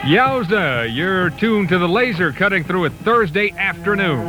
Yowza, you're tuned to the laser cutting through it Thursday afternoon.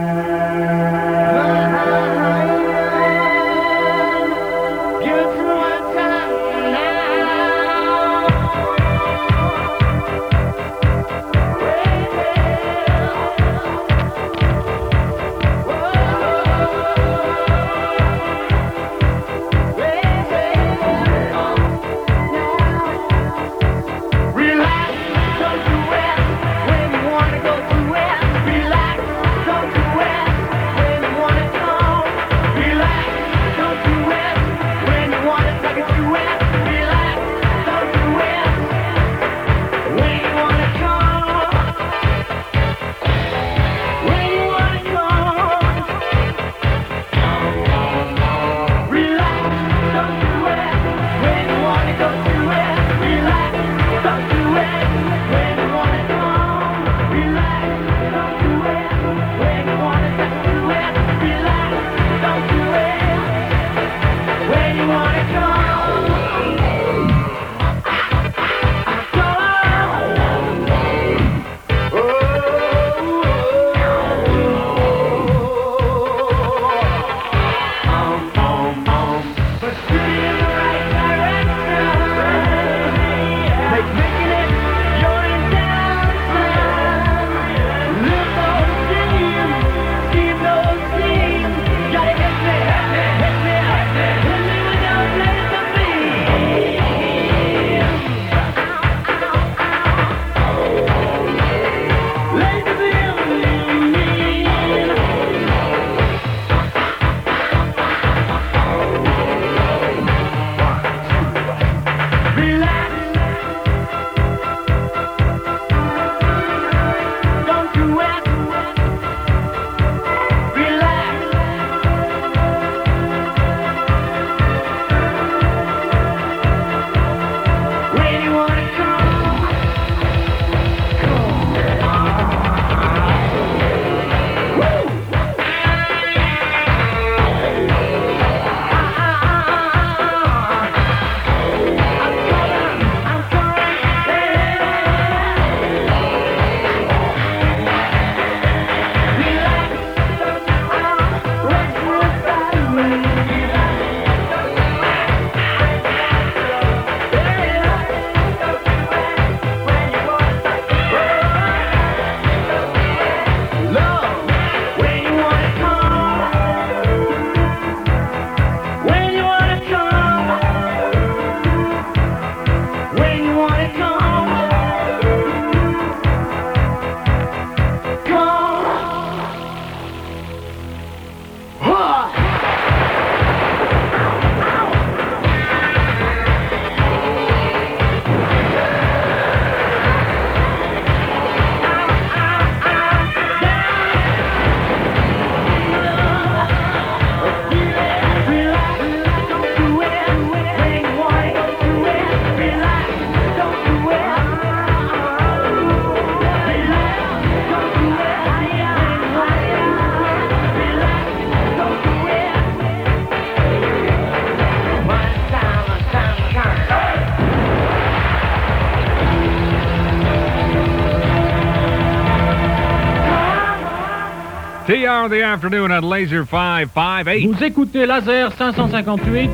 TR of the afternoon at Laser 558. Vous écoutez Laser 558,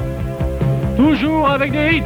toujours avec des hits.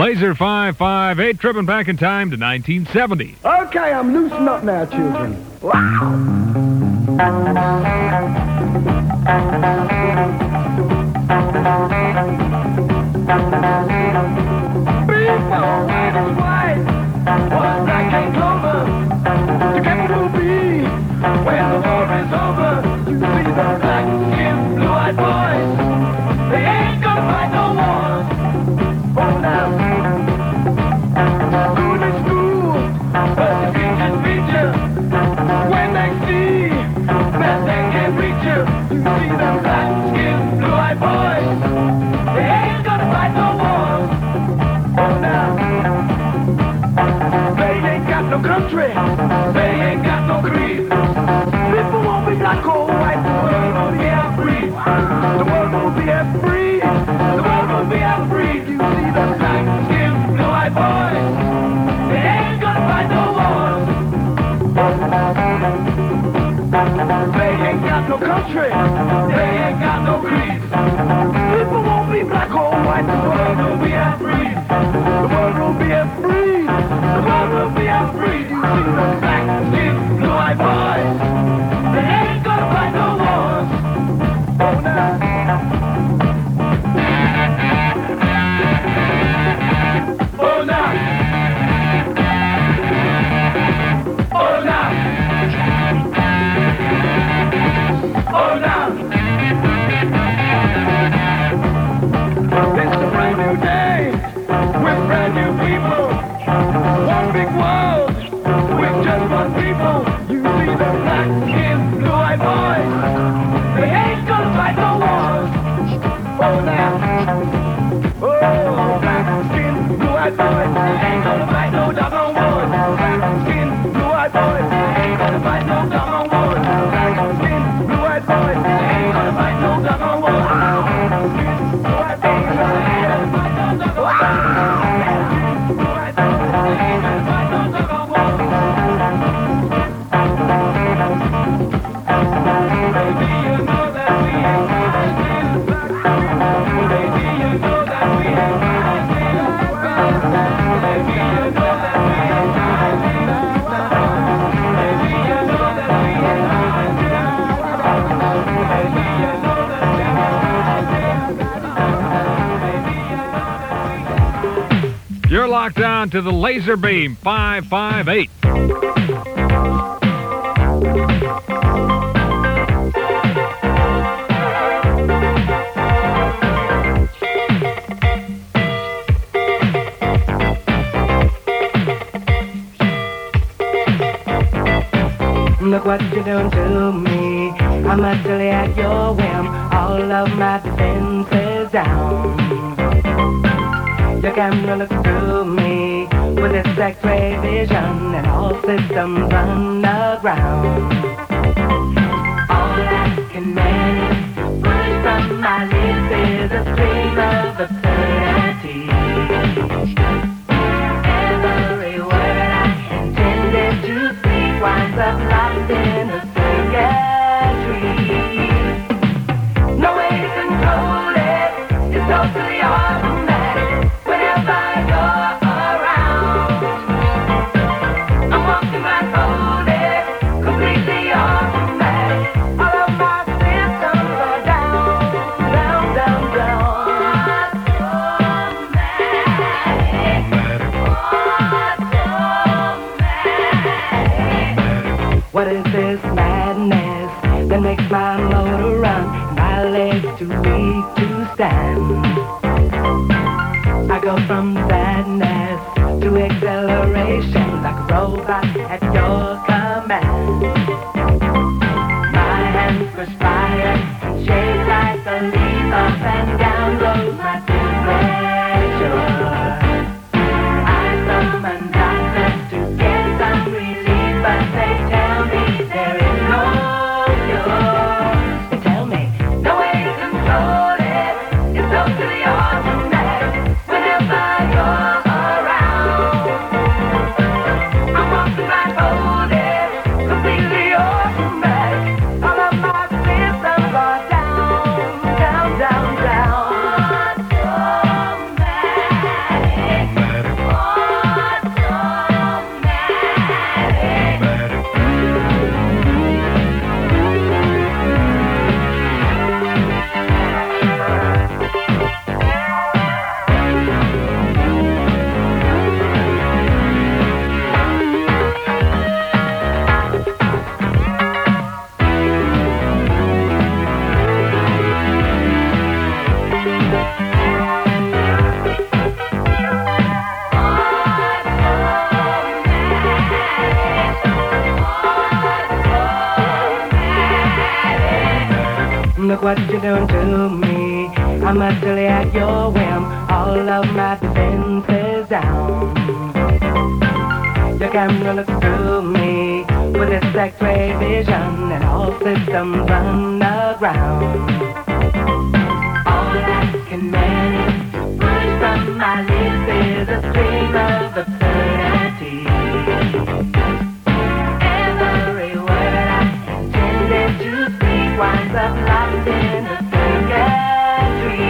Laser 558, tripping back in time to 1970. Okay, I'm loosened up now, children. Before it is white, one black and clover. The capital will be when the war is over. You see the black skinned, blue-eyed boys. They ain't gonna fight no wars. Oh, now. School is school, but the teachers beat you. When they see that they can't reach you, you see the black skinned, blue-eyed boys. They ain't gonna fight no wars. Oh, now. They ain't got no country. They ain't got no creed. People won't be black or white. The world will be out free. The world will be out free. The world will be out free. You see the black skinned, blue-eyed boys. They ain't gonna fight no wars. They ain't got no country. They ain't got no creed. People won't be black or white. The world will be out free. The world will be out free. The world will be out free. You see the black skinned, blue-eyed boys. They ain't gonna fight no wars. Oh, now. Oh, now. Oh, now. Oh, now. It's a brand new day with brand new people. One big world with just one people. You see the black skinned, blue-eyed boys. They ain't gonna fight no wars. Oh, now. Oh, black skinned, blue-eyed boys. They ain't gonna fight no doggone wars. Black skinned, blue-eyed boys. They ain't gonna fight no doggone wars. Black skinned, blue-eyed boys. They ain't gonna fight no doggone wars. Black skinned, blue-eyed boys. They ain't gonna fight no doggone wars. Blue-eyed boys. They ain't gonna fight no doggone wars. Baby, you know that we ain't gonna steal. Baby, you know that we ain't gonna steal. Baby, you know that we ain't gonna steal. Baby, you know that we ain't gonna steal. Baby, you know that we ain't gonna steal. You're locked on to the Laser Beam 558. Look what you're doing to me. I'm utterly at your whim. All of my defenses down. Your camera looks through me with its X-ray vision and all systems underground. All I can manage to push from my lips is a stream of absurdity. Every word I intended to speak winds up locked in a psychiatry. No way to control it. It's totally automatic. Whenever you're around, I'm walking blindfolded, completely automatic. All of my systems are down, down, down, down. Automatic. What is this madness that makes my motor run and my legs too weak to stand? I go from sadness to acceleration like a robot at your command. My hands perspire and shake like a leaf up and down goes my temperature. I summon doctors to get some relief, but they tell me there is no cure. They tell me no way to control it. It's totally automatic. Whenever you're around, I'm walking blindfolded. Look what you're doing to me. I'm utterly at your whim. All of my defenses down. Your camera looks through me with its X-ray vision, and all systems run aground. All I can manage to push from my lips is a stream of absurdity. Every word I intended to speak winds up lost in the circuitry.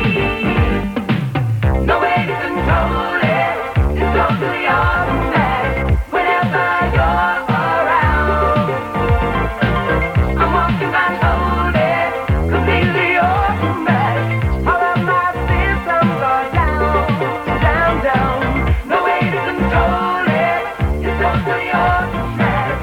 No way to control it, it's totally automatic. Whenever you're around, I'm walking around loaded, completely automatic. All of my systems are down, down, down. No way to control it, it's totally automatic.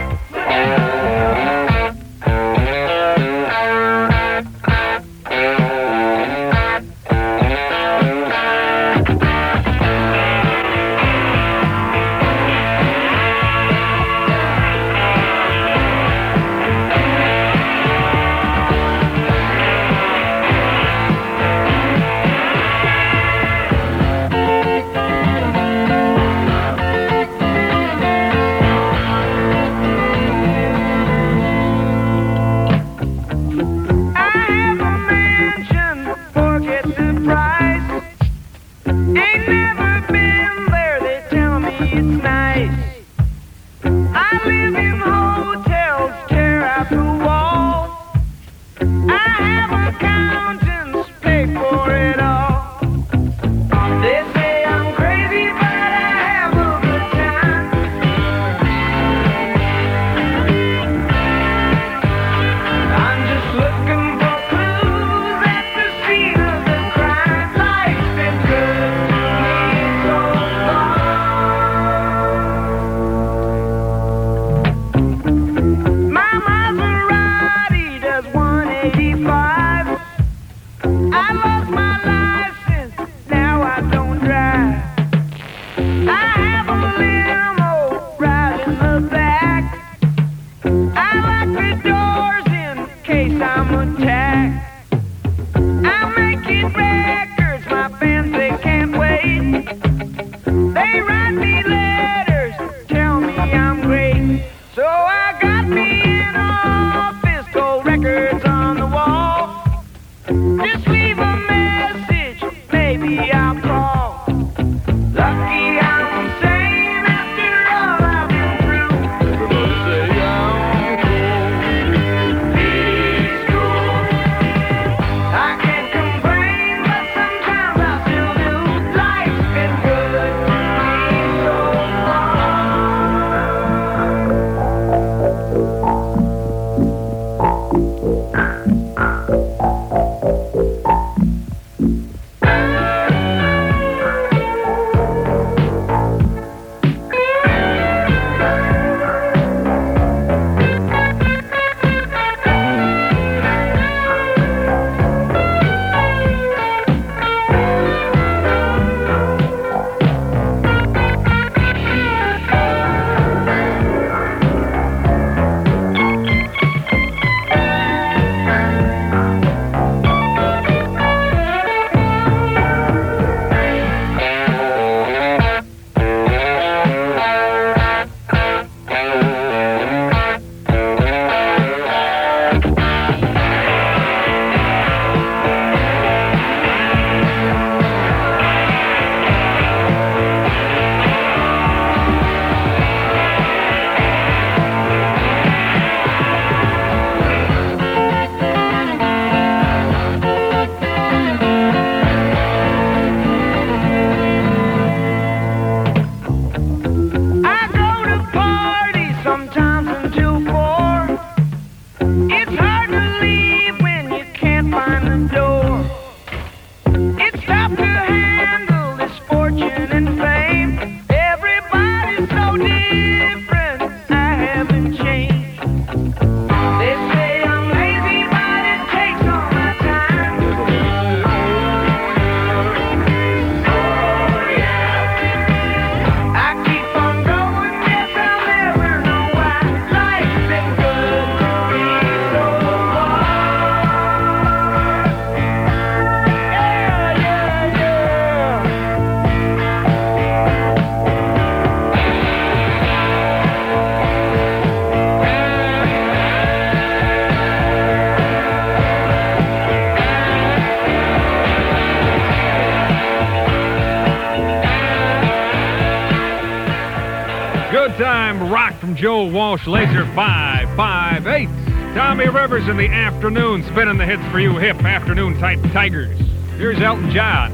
Good time rock from Joe Walsh, Laser 558. Tommy Rivers in the afternoon, spinning the hits for you hip afternoon type tigers. Here's Elton John.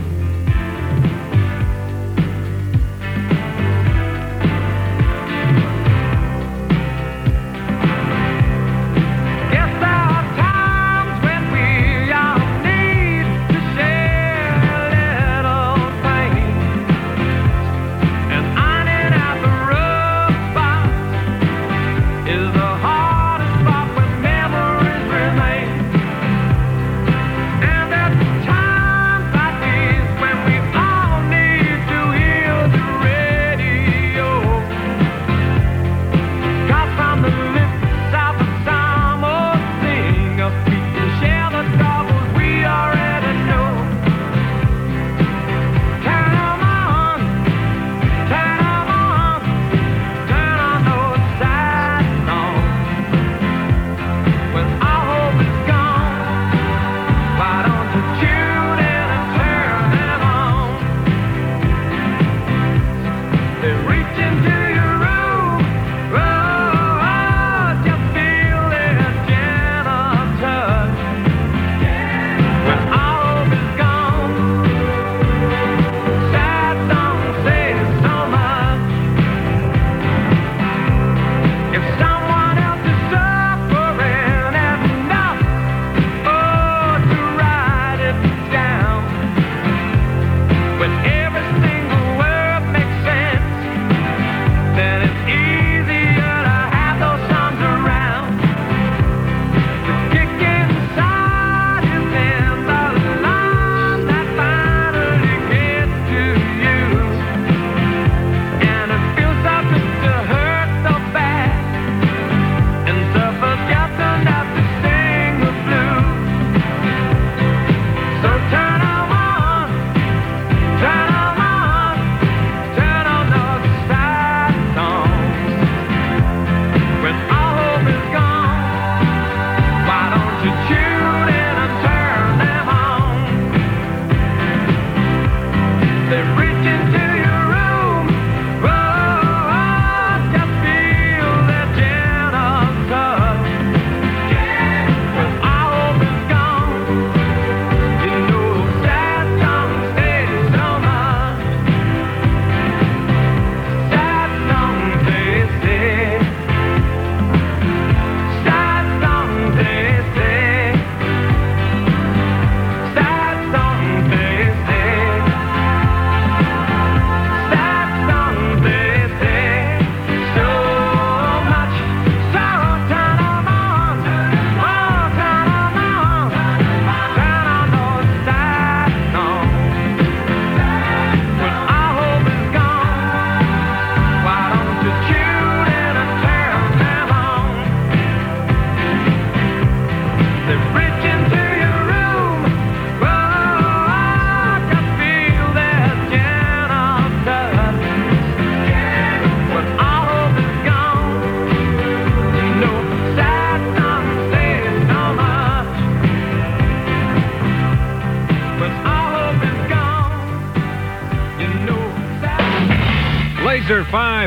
Laser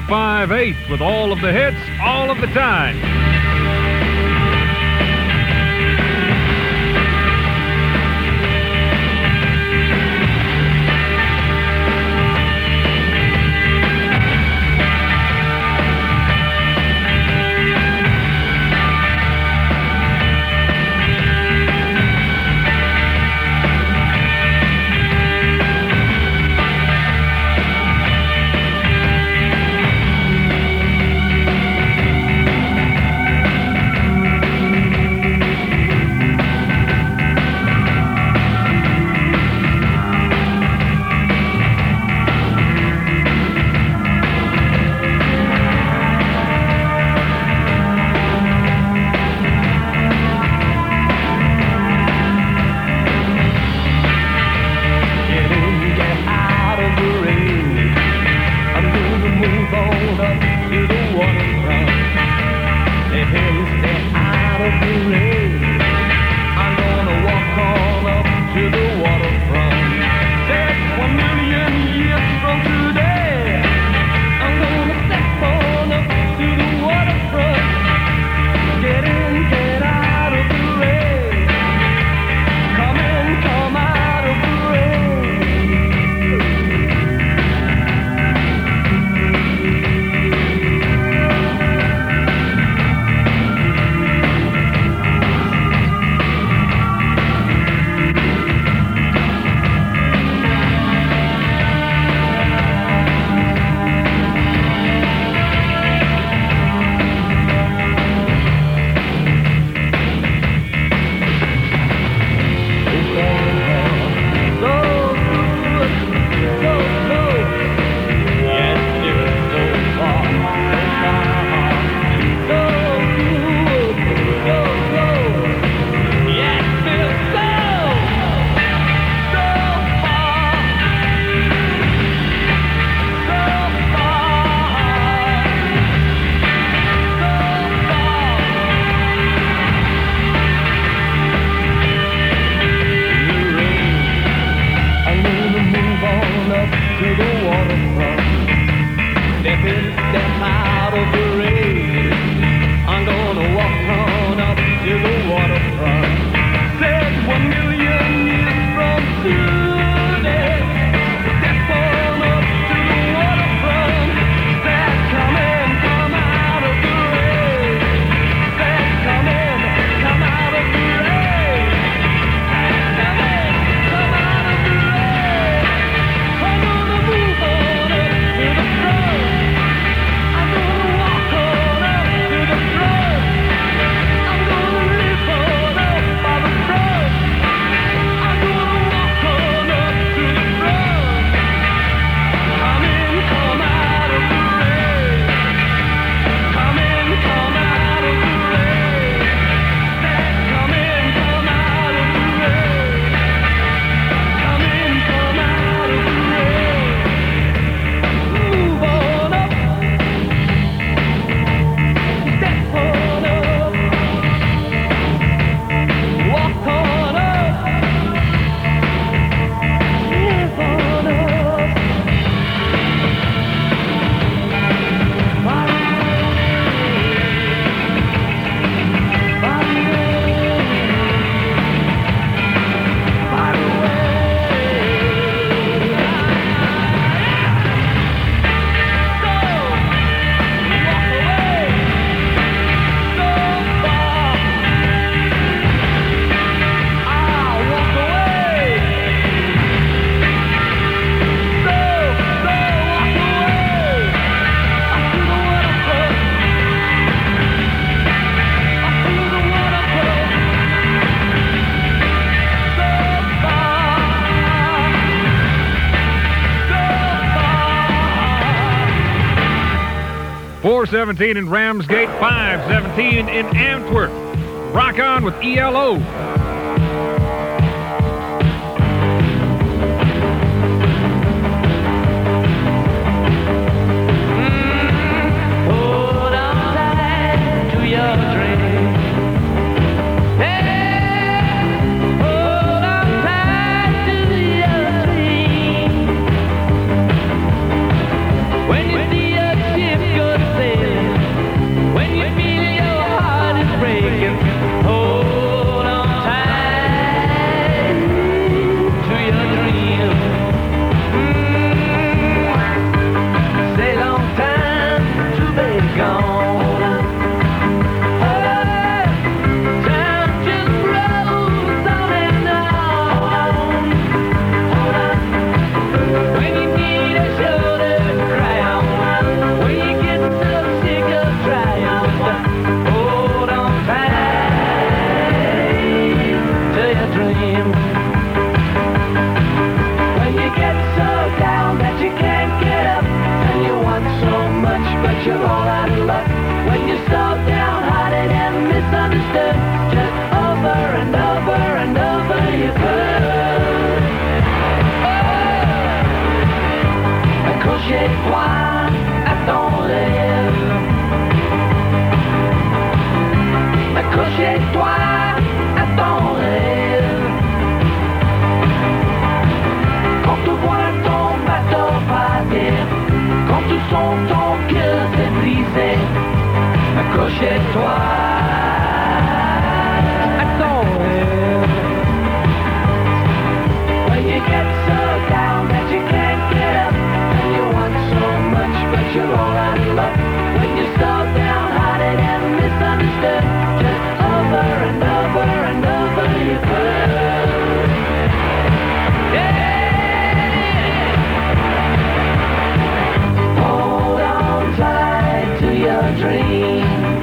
558 with all of the hits, all of the time. 417 in Ramsgate, 517 in Antwerp. Rock on with ELO. Hold on tight to your dream. Hey, hold on tight to your dream. When you see a ship go sailing, when you feel your heart is breaking, hold on tight to your dream. Say long time to be gone. Time just rolls on and on. When you need a shoulder to cry on, when you get so sick of trying, hold on tight to your dream. When you get so down that you can't get up, and you want so much but you're all out of luck. When you're so downhearted and misunderstood, just over and over and over you could. Accrochez-toi à ton rêve. Accrochez-toi à ton rêve. Quand tu vois ton bateau partir, quand tu sens ton cœur s'est brisé, accrochez-toi à ton rêve. When you get so down that you can't get up, and you want so much but you're all out of luck. When you're so downhearted and misunderstood, just over and over and over you could. Hold on tight to your dream.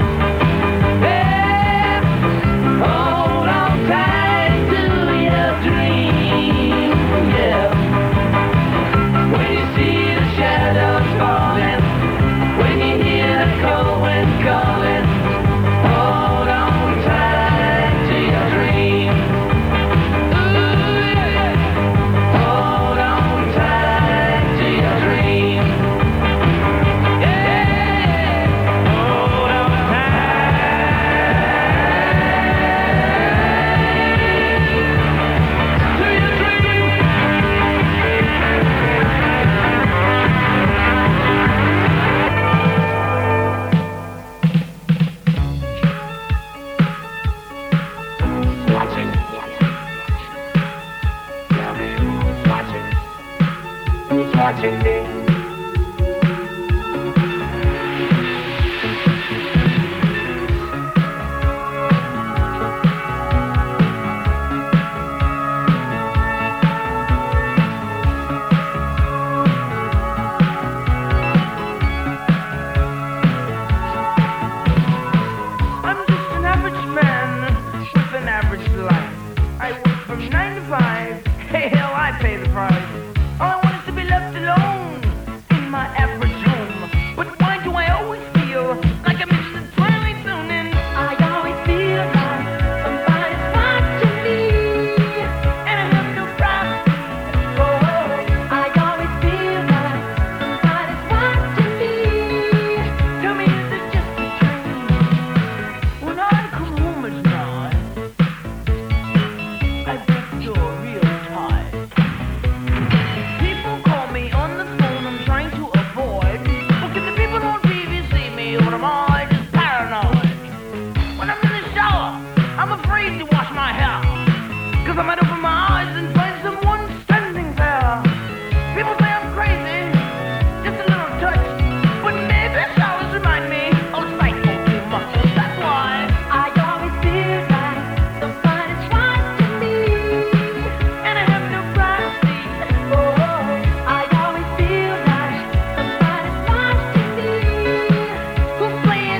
Hold on tight to your dream. Yeah. When you see the shadows falling, when you hear the cold wind calling, hold on tight to your dream. Hold on tight to your dream. Yeah. Hold on tight to your dream. Who's watching me? I'm just an average man with an average life. I work from 9 to 5. Hey, hell, I pay the price. All I want is to be left alone in my average home. But why do I always feel like I'm in the twilight zone? And I always feel like somebody's watching me, and I have no privacy. Oh, I always feel like somebody's watching me. Tell me, is it just a dream? When I come home at night, I bet you're real tired. People call me on the phone, I'm trying to avoid. Look at the people on TV see me, or am I just paranoid? When I'm in the shower, I'm afraid to wash my hair, 'cause I might open my eyes and find someone standing there. People say I'm crazy, just a little touch, but maybe showers remind me of cycle too much. That's why I always feel like somebody's watching me, and I have no privacy. Oh, I always feel like somebody's watching me. Who's playing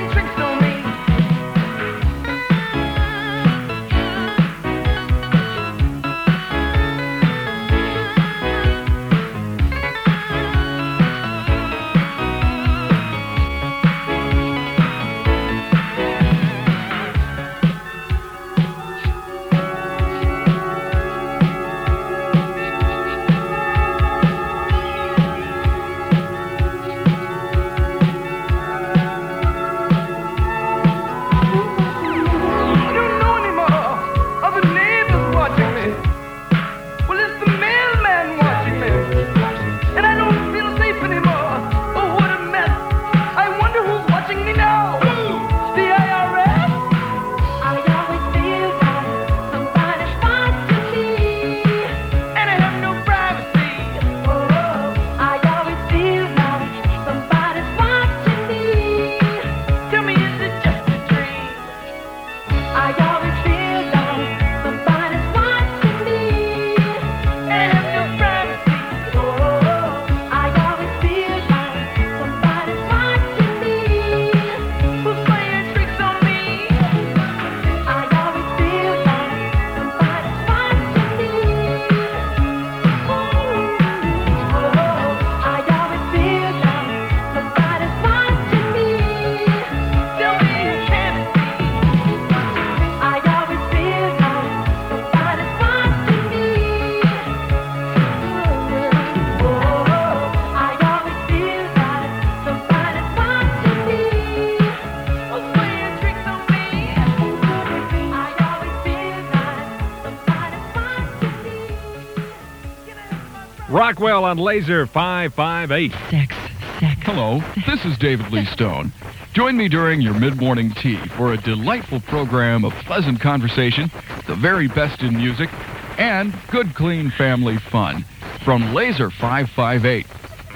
Rockwell on Laser 558. Sex. Hello, this is David Lee Stone. Join me during your mid-morning tea for a delightful program of pleasant conversation, the very best in music, and good, clean family fun from Laser 558.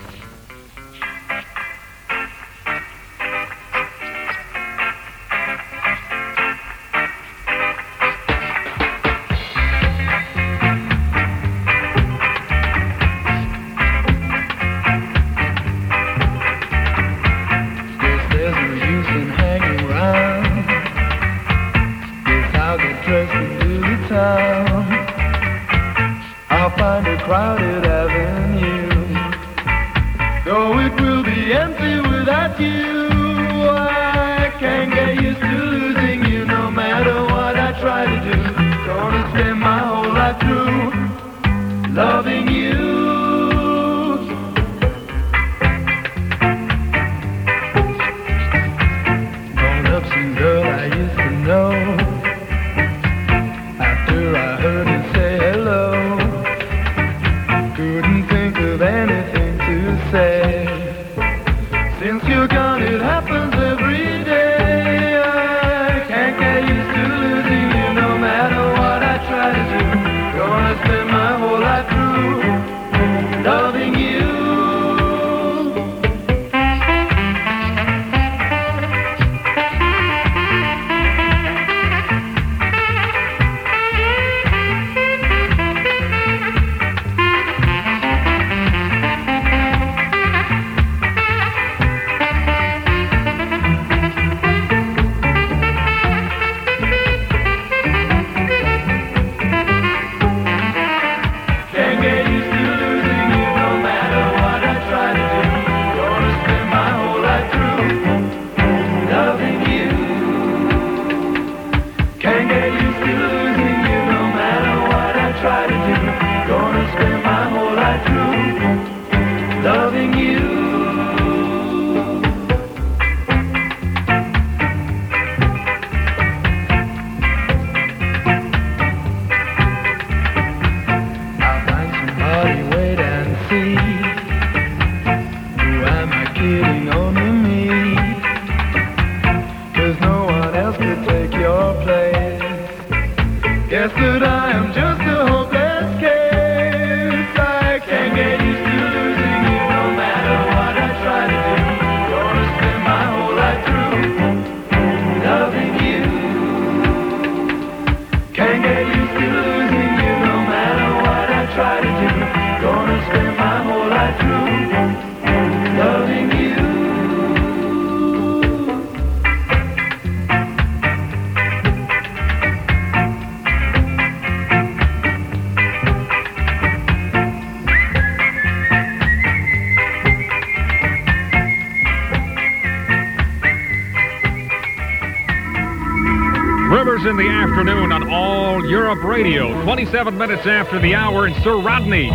In the afternoon on All Europe Radio, 27 minutes after the hour in Sir Rodney.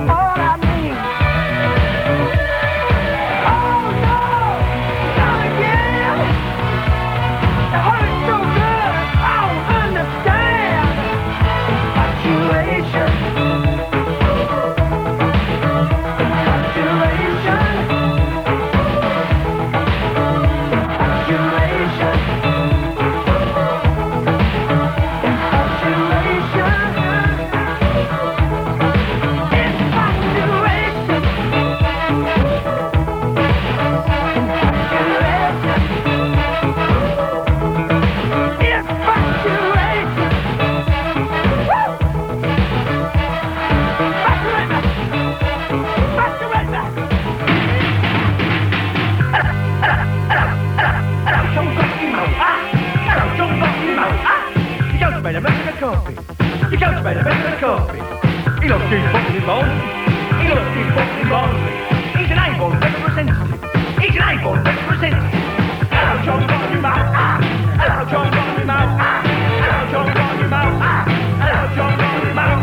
all I need. Oh no, not again. It hurts so good, I don't understand. Infatuation. He goes by the best of the coffee. He loves these boxing balls. He loves these boxing balls. He's an able representative. He's an able representative. Hello, John Barnymouth. Hello, John Barnymouth. Hello, John Barnymouth. Hello, John Barnymouth.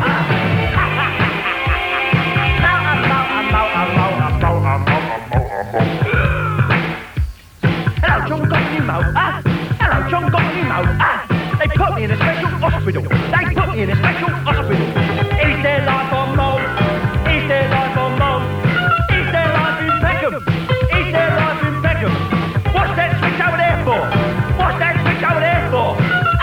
Hello, John Barnymouth. Hello, John Barnymouth. They put me in a special hospital. They put me in a special hospital. Is their life on mold? Is their life on mold? Is their life in Peckham? Is their life in Peckham? What's that switch over there for? What's that switch over there for?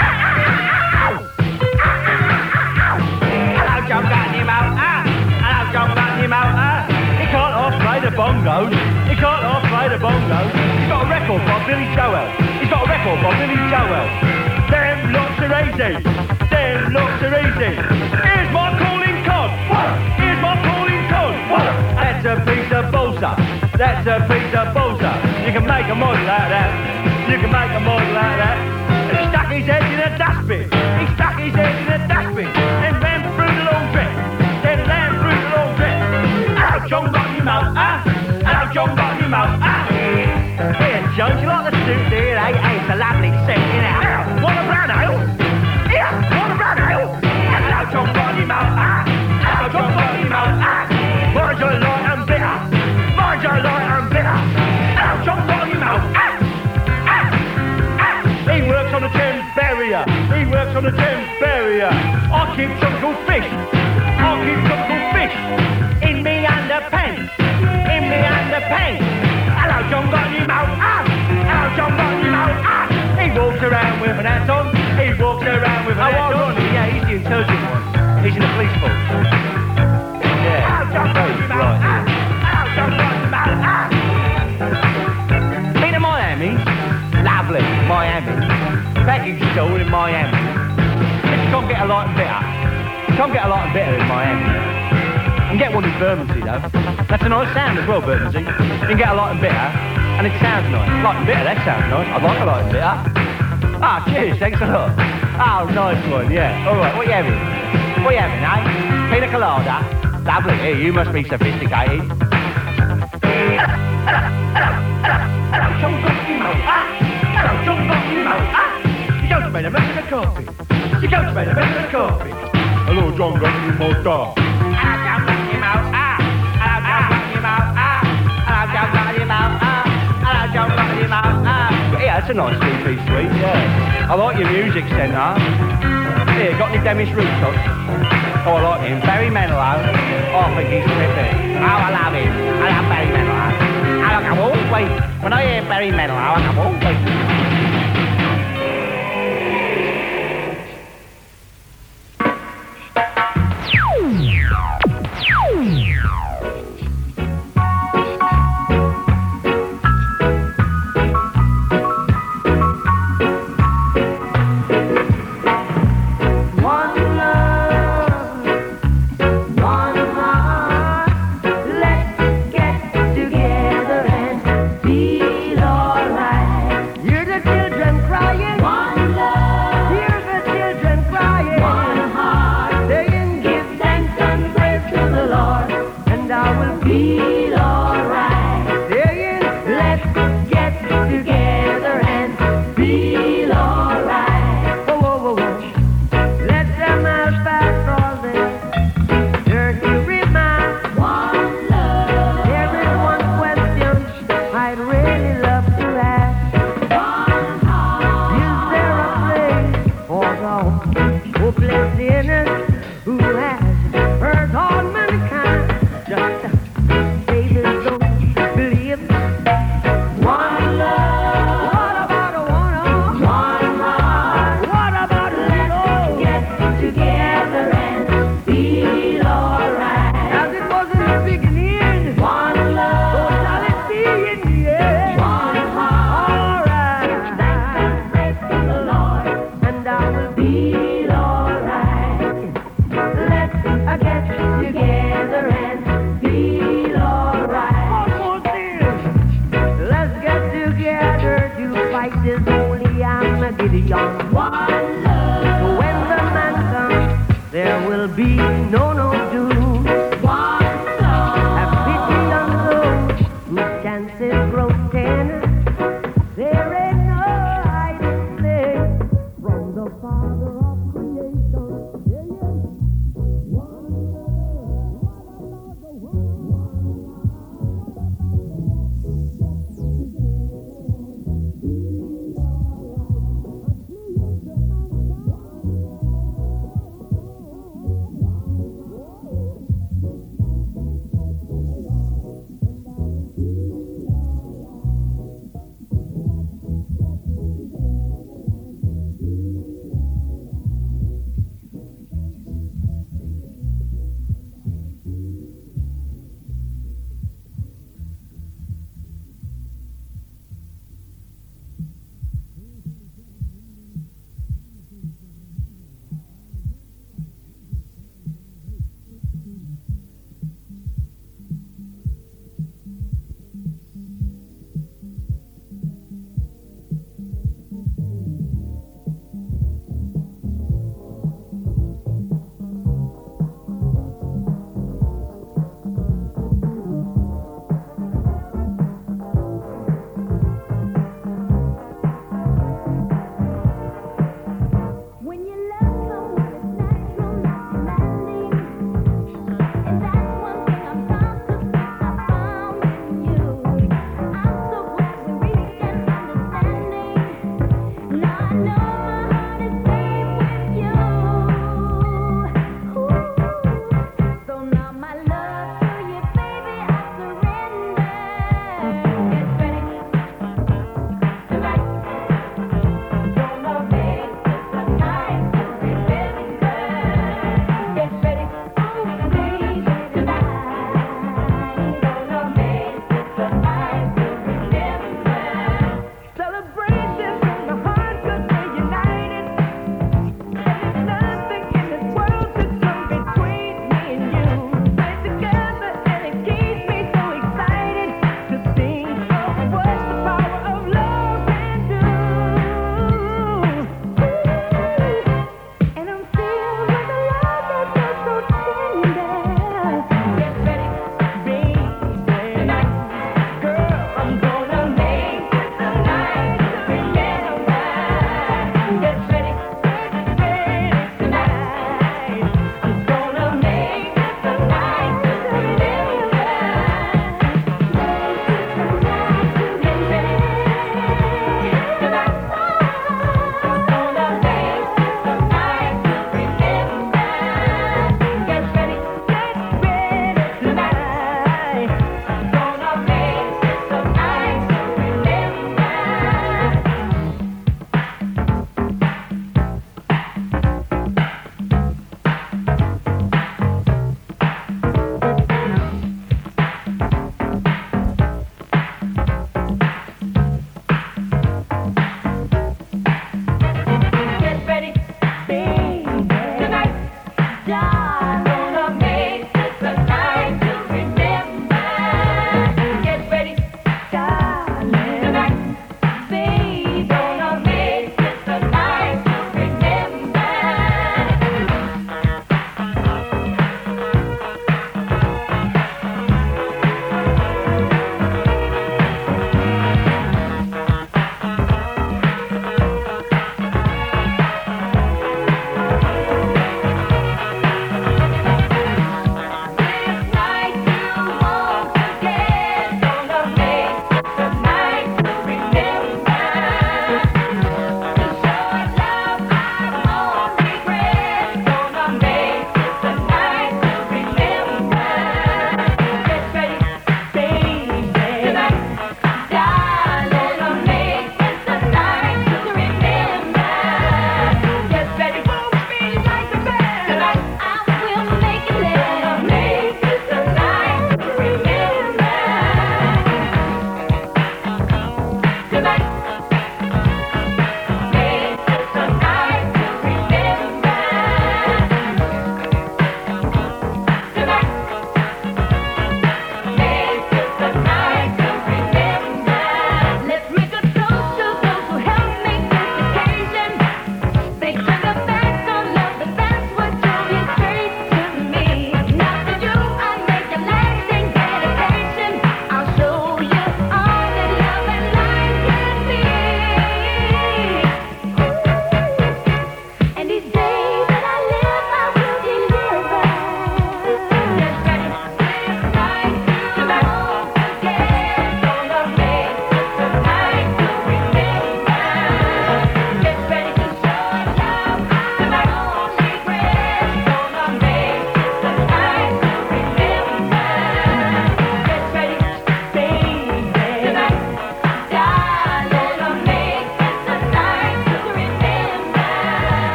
Hello, John Barnymouth. Hello, John Barnymouth. He can't off-play the bongos. He can't off-play the bongos. He's got a record by Billy Joel. He's got a record by Billy Joel. Them looks are easy. Them looks are easy. Here's my calling card. Here's my calling card. That's a piece of balsa. That's a piece of balsa. You can make a model like that. You can make a model like that. He stuck his head in a dustbin. He stuck his head in a dustbin. And ran through the laundry. Then ran through the laundry. Hello, John Barnymouth. Hello, John Barnymouth. Here, John, you like the suit, do you? It's a lovely suit, you know. Want a brown ale? Yeah, want a brown ale? Hello, John Barnymouth. Hello, John Barnymouth. Mind your light and bitter. Mind your light and bitter. Hello, John Barnymouth. He works on the Thames barrier. He works on the Thames barrier. I keep tropical fish. I keep tropical fish. In me underpants. In me underpants. Hello, John Barnymouth. Hello, John Barnymouth. He walks around with an hat on. He walks around with an hat on. Ronnie, yeah, he's the intelligent one. He's in the police force. Yeah, very bright. Been to Miami? Lovely, Miami. Package store in Miami. You can't get a light and bitter. You can't get a light and bitter in Miami. You can get one in Bermondsey though. That's a nice sound as well, Bermondsey. You can get a light and bitter, and it sounds nice. Light and bitter, that sounds nice. I like a light and bitter. Ah, cheers, thanks a lot. Oh, nice one, yeah. All right, what are you having? What are you having, eh? Pina colada. Lovely. Here, you must be sophisticated. Hello, John Barnymouth. Hello, John Barnymouth. You go to bed a mess of the coffee. You go to bed a mess of the coffee. Hello, John Barnymouth. Hello, John Barnymouth. Hello, John Barnymouth. Hello, John Barnymouth. Hello, John Barnymouth. Yeah, that's a nice three-piece suite, yeah. I like your music centre. Here, got any Demis Roussos? Oh, I like him. Barry Manilow. Oh, I think he's terrific. Oh, I love him. I love Barry Manilow. I come all the way. When I hear Barry Manilow, I come all the way.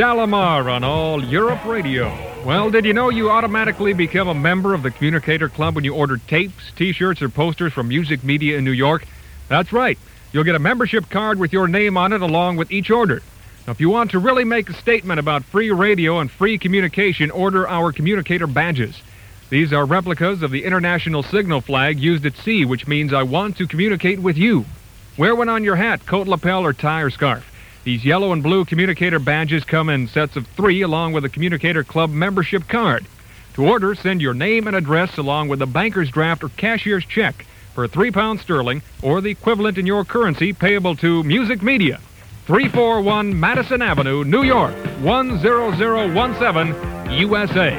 Shalimar on All Europe Radio. Well, did you know you automatically become a member of the Communicator Club when you order tapes, T-shirts, or posters from Music Media in New York? That's right. You'll get a membership card with your name on it along with each order. Now, if you want to really make a statement about free radio and free communication, order our Communicator badges. These are replicas of the international signal flag used at sea, which means I want to communicate with you. Wear one on your hat, coat lapel, or tie or scarf. These yellow and blue Communicator badges come in sets of 3 along with a Communicator Club membership card. To order, send your name and address along with a banker's draft or cashier's check for £3 sterling or the equivalent in your currency payable to Music Media, 341 Madison Avenue, New York, 10017, USA.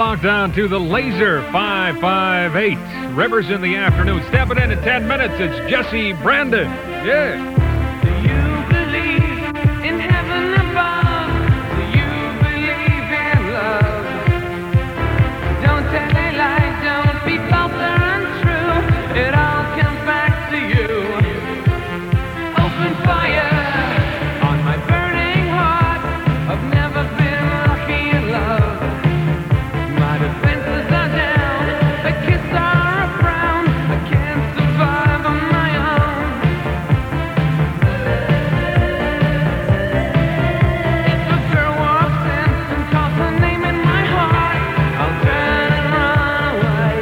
locked on to the Laser 558. Rivers in the afternoon. Stepping in 10 minutes, it's Jesse Brandon. Yeah. Do you believe in heaven above? Do you believe in love? Don't tell a lie, don't be false or untrue. It all comes back to you. Open fire on my burning heart. I've never been lucky in love. My defenses are down, a kiss or a frown. I can't survive on my own. If a girl walks in and calls her name in my heart, I'll turn and run away.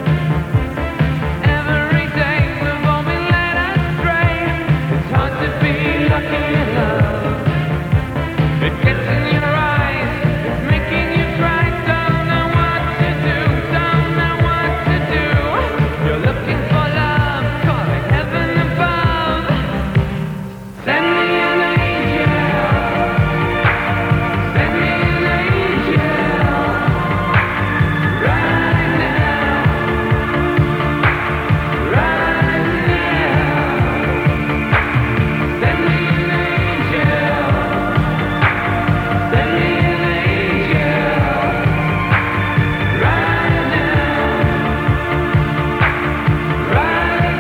Every day we've all been led astray. It's hard to be lucky in love. It gets in your eyes, it's making you cry. Don't know what to do, don't know what to do. You're looking for love, calling heaven above. Send me an angel. Send me an angel. Right now. Right now. Send me an angel. Send me an angel. Right now. Right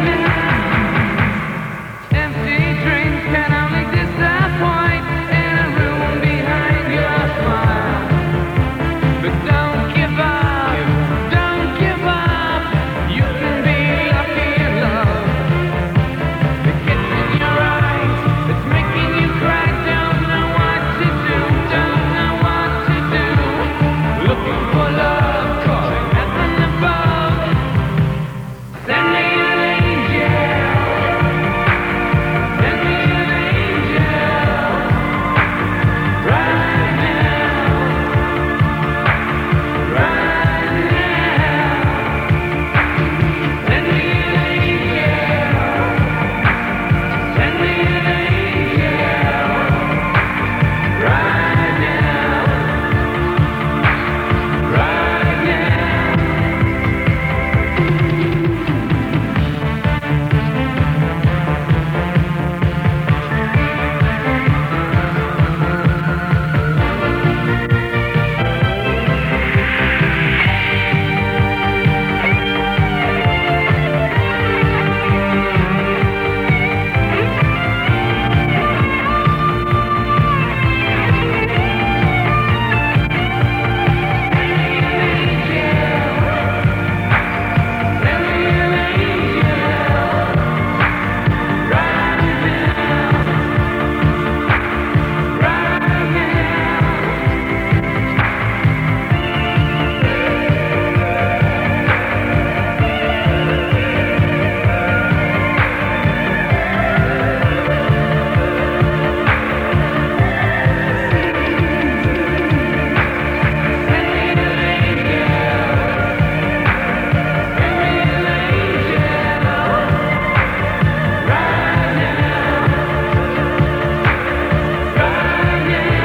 now. Empty dreams can only disappoint in a room behind your smile. But don't give up, don't give up. You can be lucky in love. It gets in your eyes, it's making you cry. Don't know what to do, don't know what to do. Looking for love, calling heaven above. Send me an angel. Send me an angel. Right now. Right now. Send me an angel. Send me an angel. Right now. Right now. Send me an angel. Right now. Right now. Send me an angel. Send me an angel. Right now. Right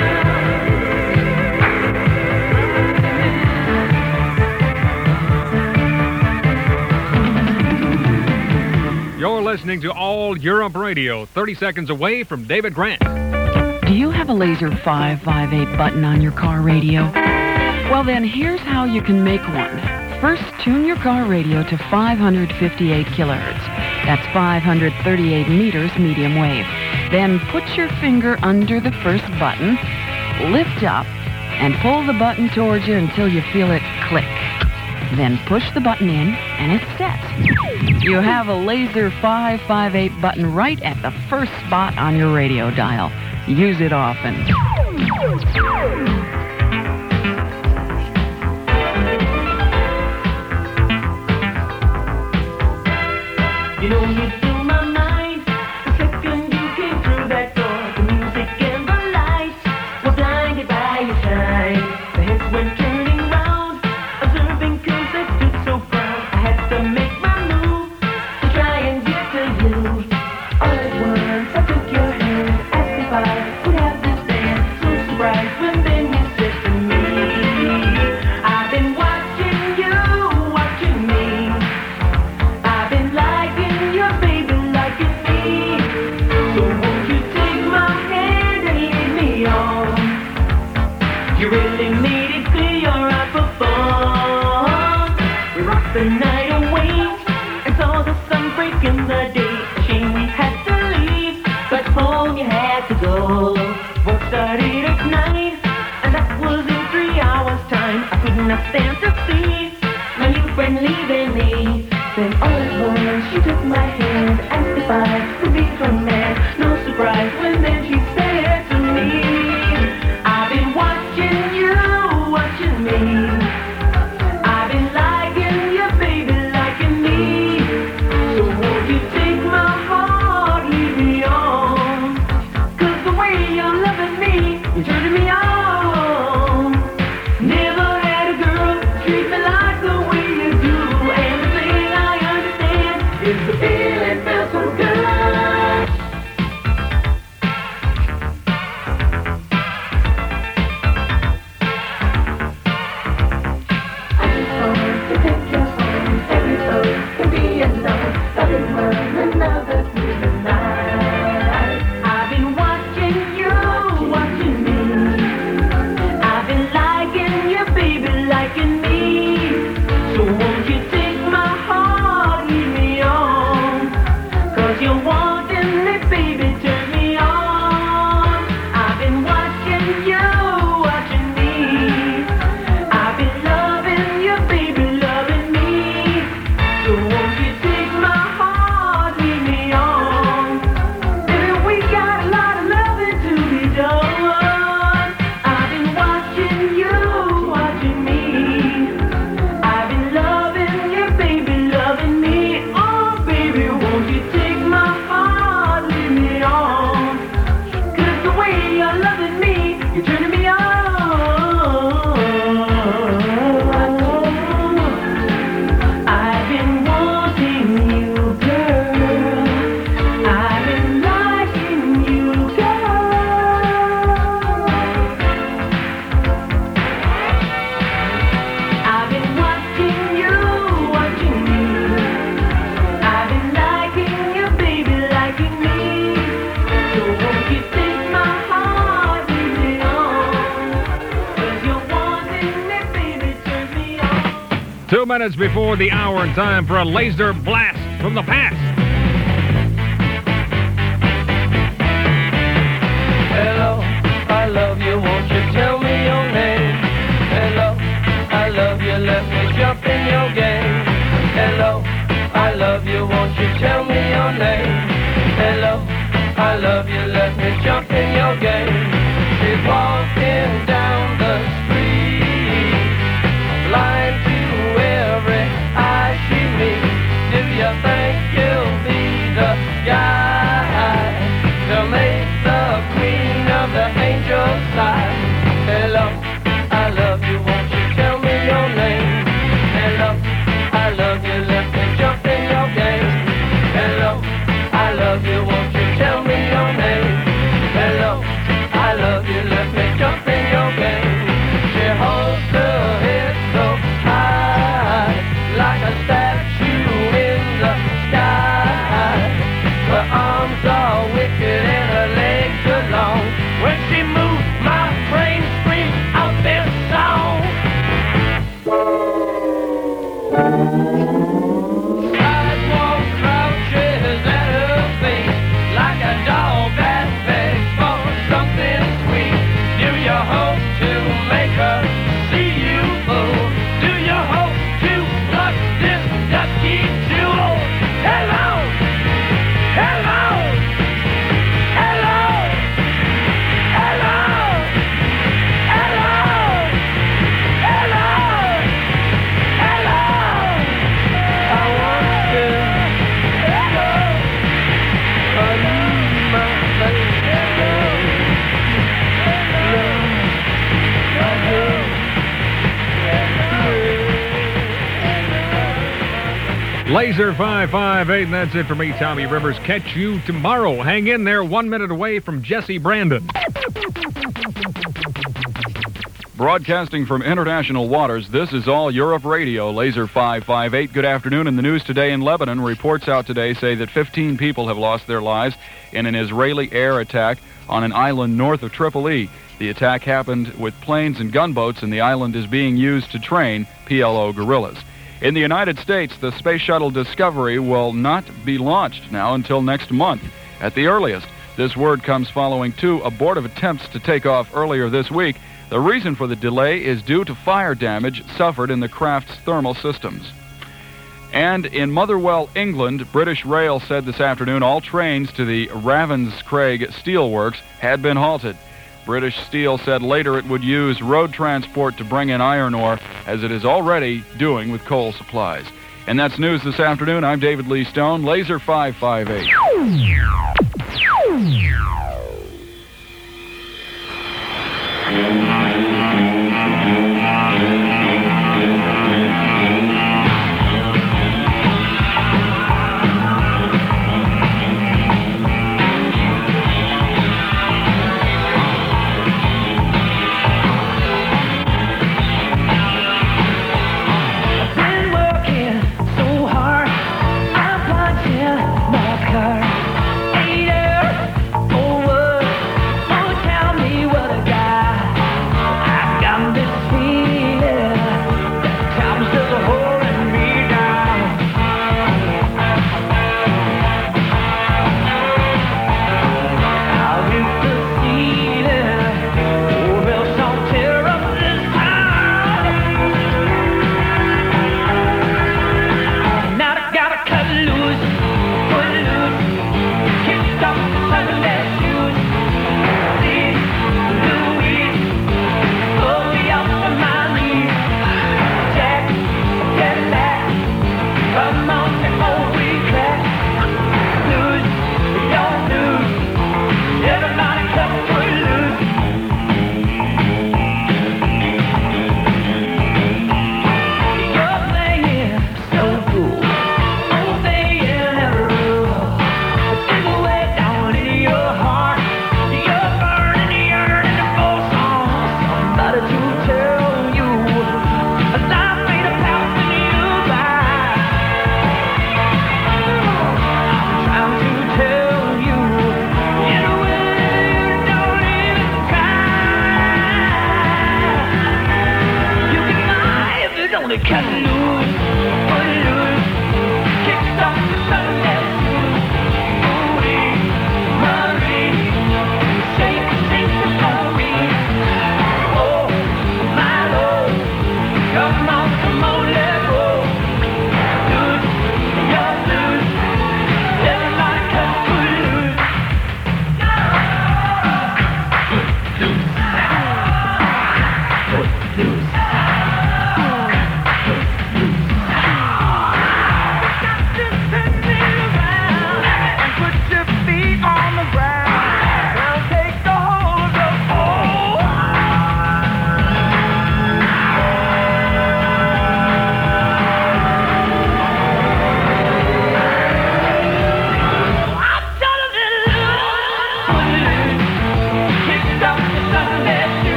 You're listening to All Europe Radio, 30 seconds away from David Grant. Do you have a Laser 558 button on your car radio? Well, then here's how you can make one. First, tune your car radio to 558 kilohertz. That's 538 meters medium wave. Then put your finger under the first button, lift up, and pull the button towards you until you feel it click. Then push the button in, and it's set. You have a Laser 558 button right at the first spot on your radio dial. Use it often. You know you fill my mind the second you came through that door. The music and the lights were blinded by your shine. The heads went turning round, observing 'cause I stood so proud. I had to make my move to try and get to you. All at once I took your hand, asked if I could have this band. So surprised when then you said to me, I've been 2 minutes before the hour and time for a laser blast from the past. Hello, I love you, won't you tell me your name? Hello, I love you, let me jump in your game. Hello, I love you, won't you tell me your name? Hello, I love you, let me jump in your game. She's walking down the street, blind to every eye she meets. Do you think you'll be the guy to make the queen of the angels sigh? Hello, I love you, won't you tell me your name? Hello, I love you, let me jump in your game. Hello, I love you, won't you tell me your name? Hello, I love you, let me jump in your game. She holds her head so high, like a statue in the sky. Her arms are wicked and her legs are long. When she moves, my brain screams out this song. Sidewalk crouches at her feet, like a dog that begs for something sweet. Do you hope to make her see you, fool? Do you hope to pluck this dusky jewel? Hello, hello, hello, hello, hello, hello, hello. I want to hello, I need my Laser 558, and that's it for me, Tommy Rivers. Catch you tomorrow. Hang in there, 1 minute away from Jesse Brandon. Broadcasting from international waters, this is All Europe Radio, Laser 558. Good afternoon. And the news today in Lebanon, reports out today say that 15 people have lost their lives in an Israeli air attack on an island north of Tripoli. The attack happened with planes and gunboats, and the island is being used to train PLO guerrillas. In the United States, the Space Shuttle Discovery will not be launched now until next month at the earliest. This word comes following 2 abortive attempts to take off earlier this week. The reason for the delay is due to fire damage suffered in the craft's thermal systems. And in Motherwell, England, British Rail said this afternoon all trains to the Ravenscraig Steelworks had been halted. British Steel said later it would use road transport to bring in iron ore, as it is already doing with coal supplies. And that's news this afternoon. I'm David Lee Stone, Laser 558. Been working so hard, I'm punching my car.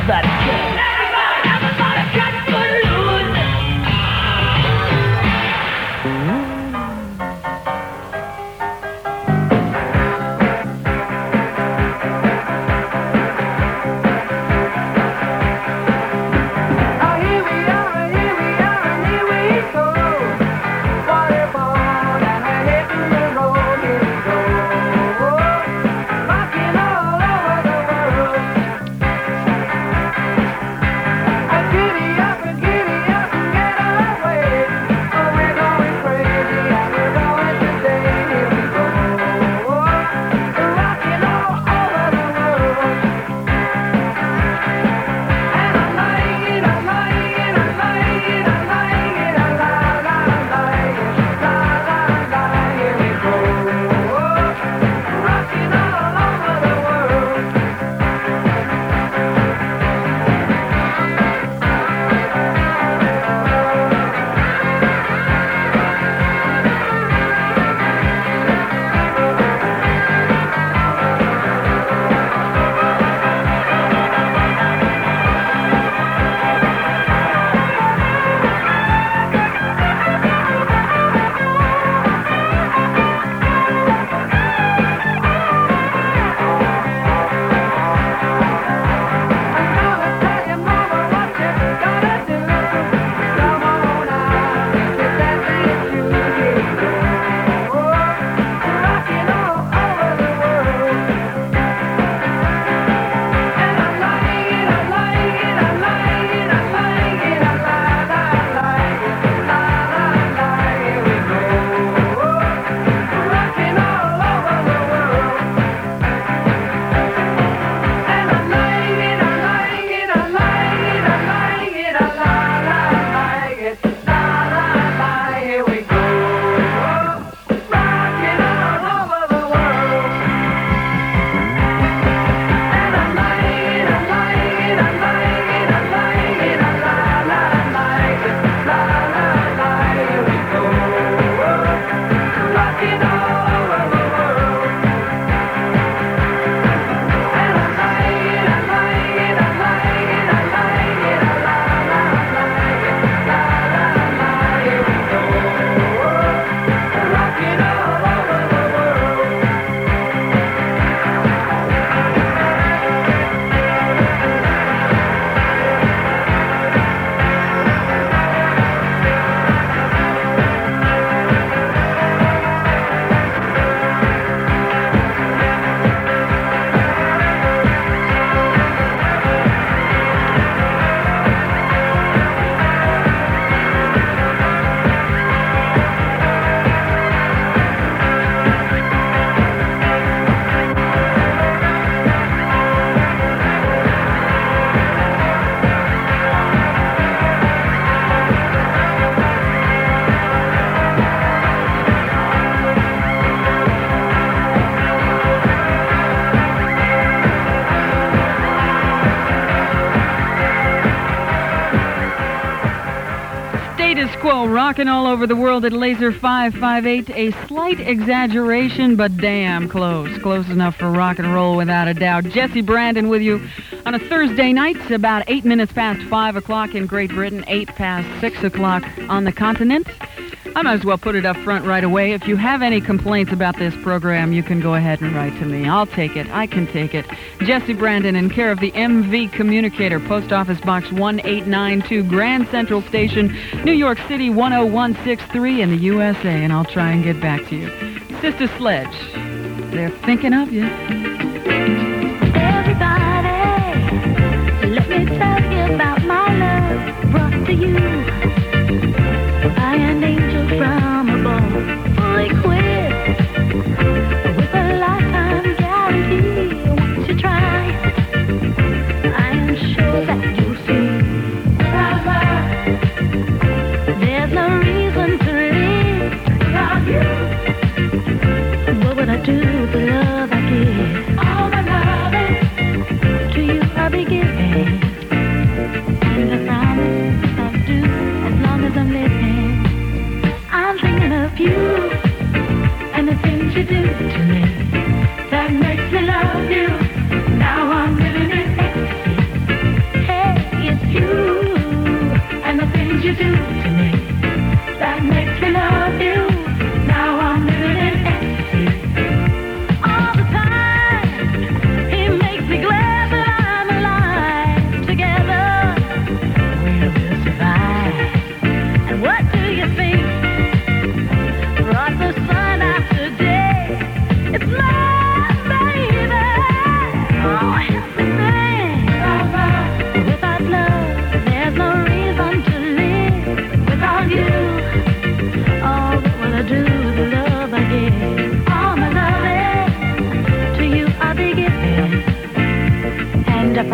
Everybody catch. Everybody catch balloon. Status quo, rocking all over the world at Laser 558. A slight exaggeration, but damn close. Close enough for rock and roll without a doubt. Jesse Brandon with you on a Thursday night, about 8 minutes past 5 o'clock in Great Britain, 8 past 6 o'clock on the continent. I might as well put it up front right away. If you have any complaints about this program, you can go ahead and write to me. I'll take it. I can take it. Jesse Brandon, in care of the MV Communicator, Post Office Box 1892, Grand Central Station, New York City 10163 in the USA, and I'll try and get back to you. Sister Sledge, they're thinking of you. Everybody, let me tell you about my love brought to you by an angel from above, fully equipped with a lifetime guarantee. Once you try, I am sure that you'll see. There's no reason to live without you. What would I do with the love I give?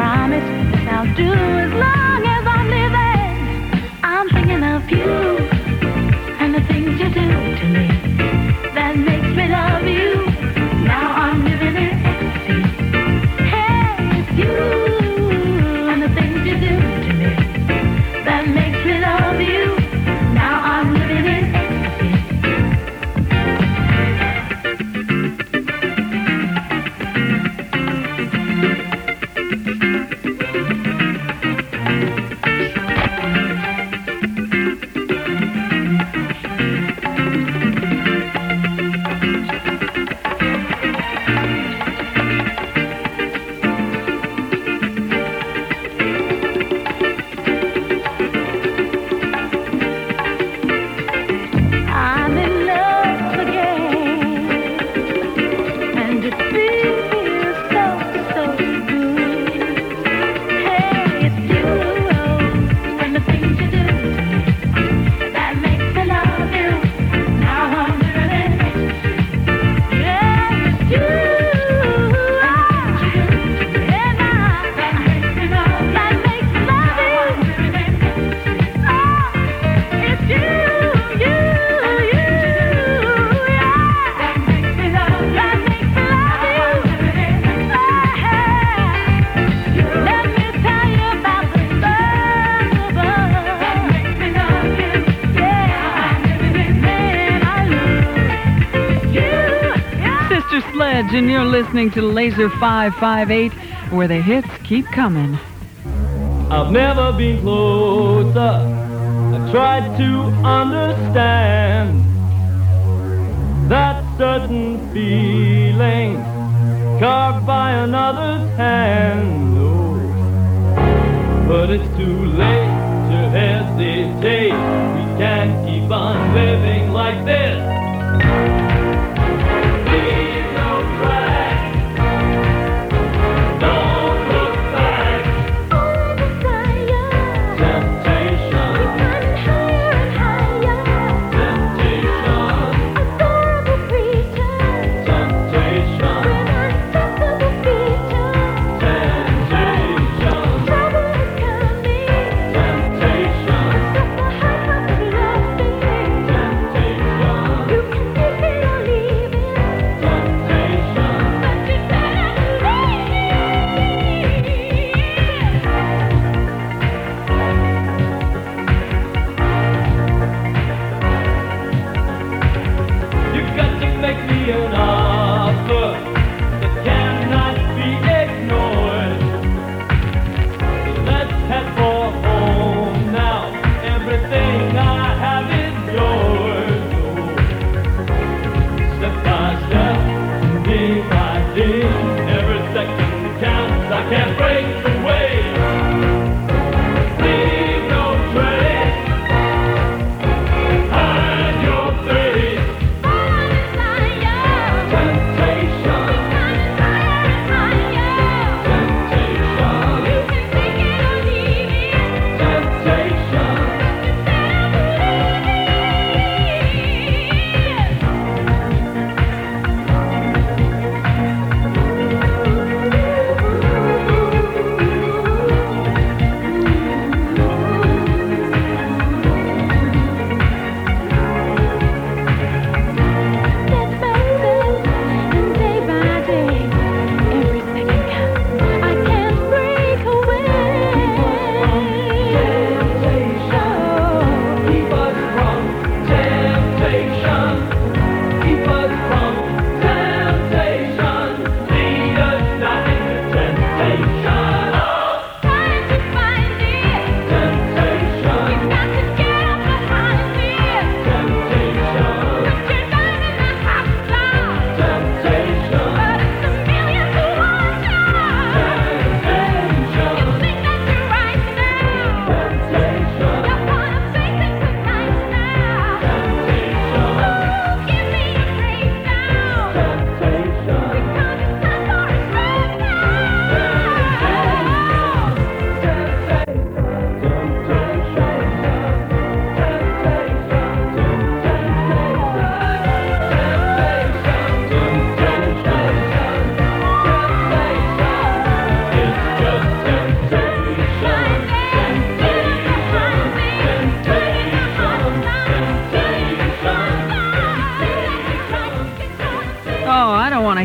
promise that I'll do as long as I'm living. I'm thinking of you and the things you do to me that makes me love you. Now I'm living in ecstasy. Hey, it's you and the things you do to me that makes me love you. Now I'm living in ecstasy. I'm in love again, and it feels so good. Hey, it's you and the things you do to me that makes me love you. Now I'm living in ecstasy. Yeah, it's you and the things you do to me that makes me love you. Oh, it's you. Sister Sledge, and you're listening to Laser 558, where the hits keep coming. I've never been closer. I tried to understand that certain feeling carved by another's hand. Oh, but it's too late to hesitate. We can't keep on living like this. Leave no track. Don't look back. Temptation. Temptation.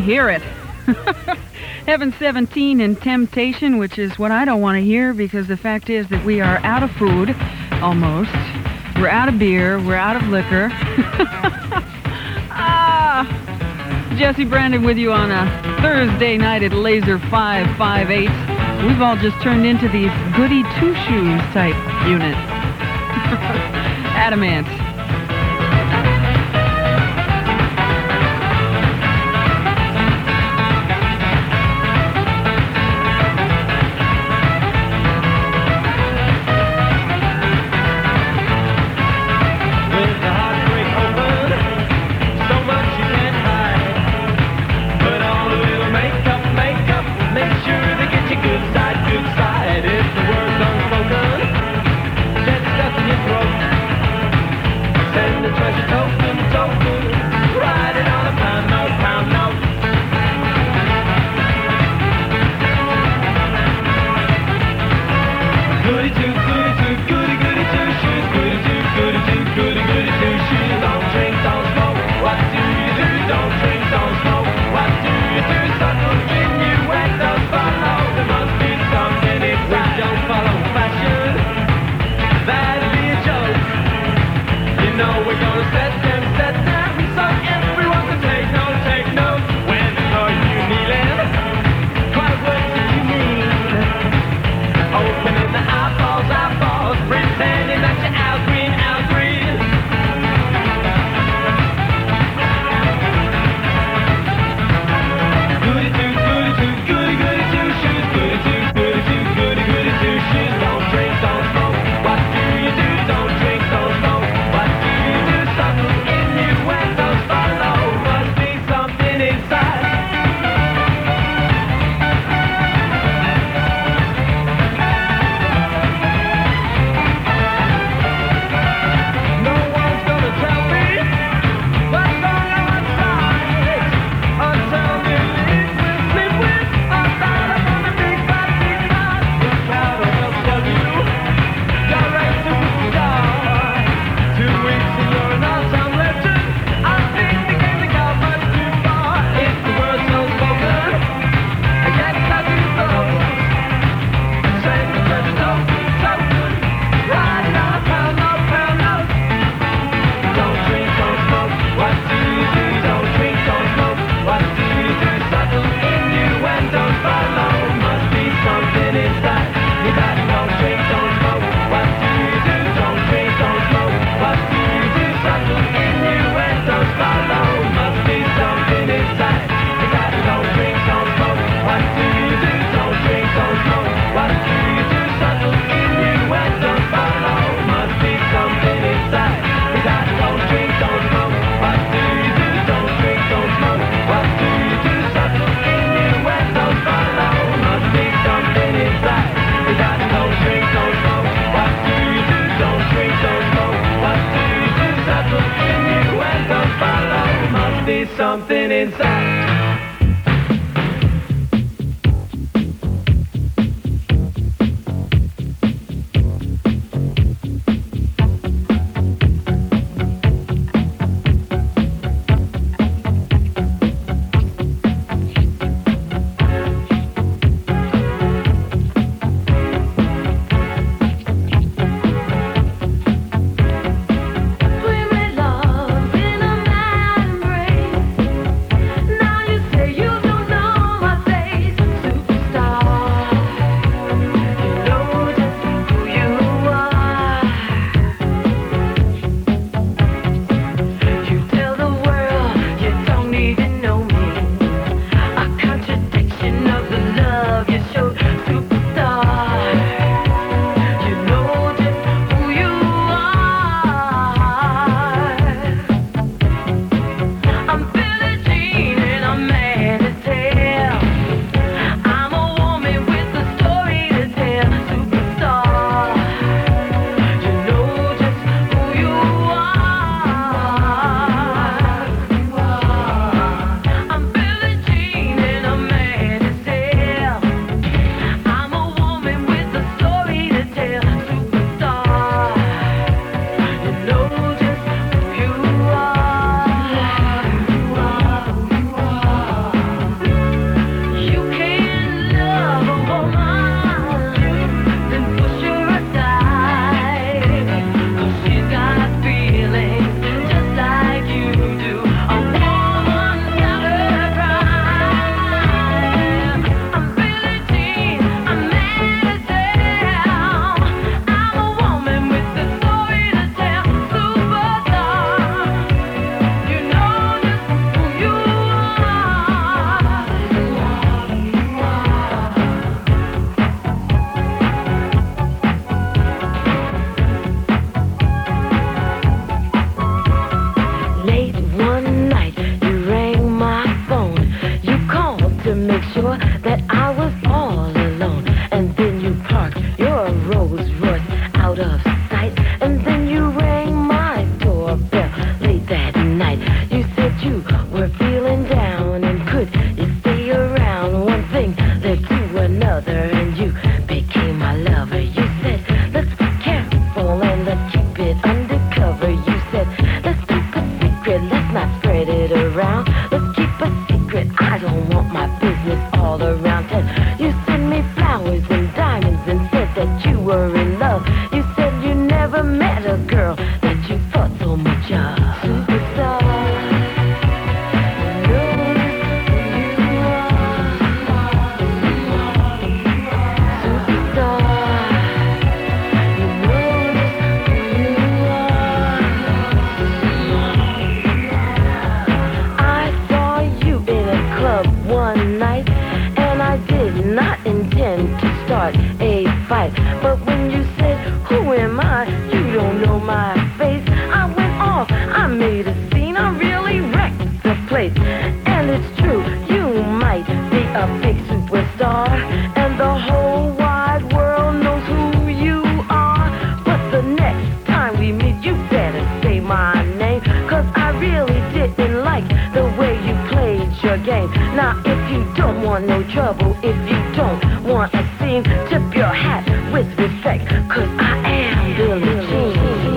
hear it. Heaven 17 and Temptation, which is what I don't want to hear, because the fact is that we are out of food, almost. We're out of beer. We're out of liquor. Jesse Brandon with you on a Thursday night at Laser 558. We've all just turned into the goody two-shoes type unit. Adamant. Something inside. We made love in a mad embrace. my lover. You said, let's be careful and let's keep it undercover. You said, let's keep a secret, let's not spread it around. Let's keep a secret, I don't want my business all around. Said, you sent me flowers and diamonds and said that you were in love. You said you never met a girl that you thought so much of. Superstar. A fight, but when you said, who am I? You don't know my face. I went off, I made a scene, I really wrecked the place. And it's true, you might be a big superstar, and the whole wide world knows who you are. But the next time we meet, you better say my name, 'cause I really didn't like the way you played your game. Now if you don't want no trouble, if you don't want a scene, tip your hat with respect, 'cause I am Billie Jean.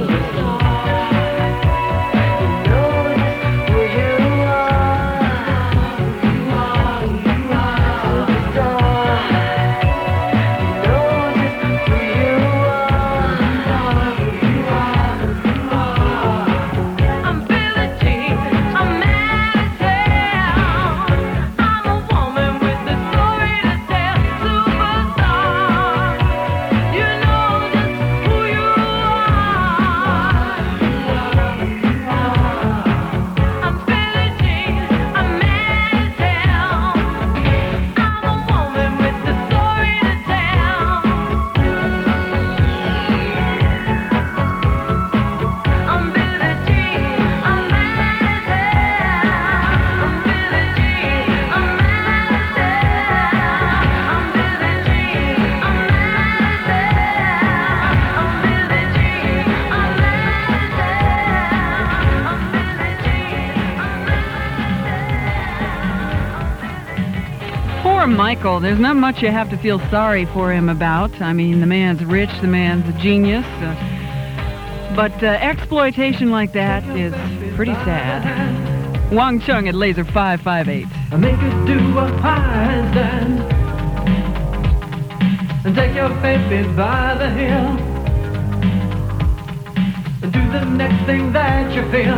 Michael, there's not much you have to feel sorry for him about. I mean, the man's rich, the man's a genius. But exploitation like that is pretty sad. Wang Chung at Laser 558. I make us do a handstand and take your baby by the heel and do the next thing that you feel.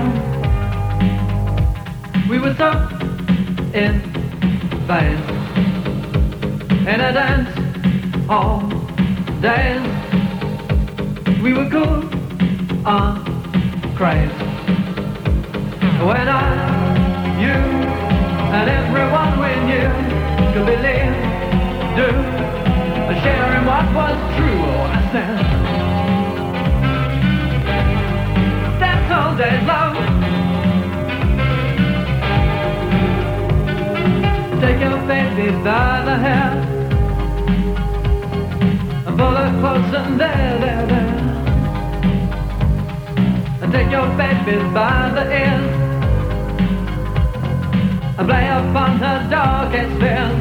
We were so in vain. And I danced all day. We were cool on craze. When you, and everyone we knew could believe, do, sharing what was true. Oh, I said, that's all day long. Take your baby by the hair and pull her close and there. And take your baby by the ears and play upon her darkest fears.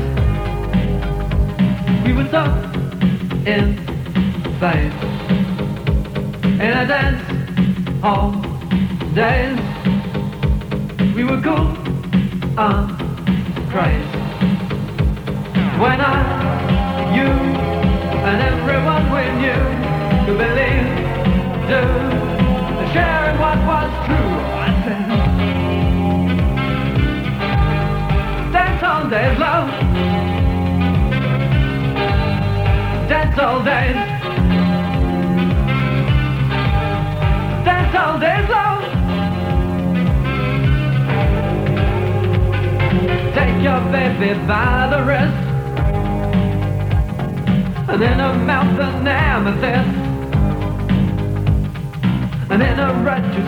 We were so in vain in a dance all days. We were cool on craze. When you, and everyone we knew could believe, do, sharing what was true. I said, dance all days, love. Dance all days. Dance all days, love. Take your baby by the wrist and then a mouth and amethyst and then a red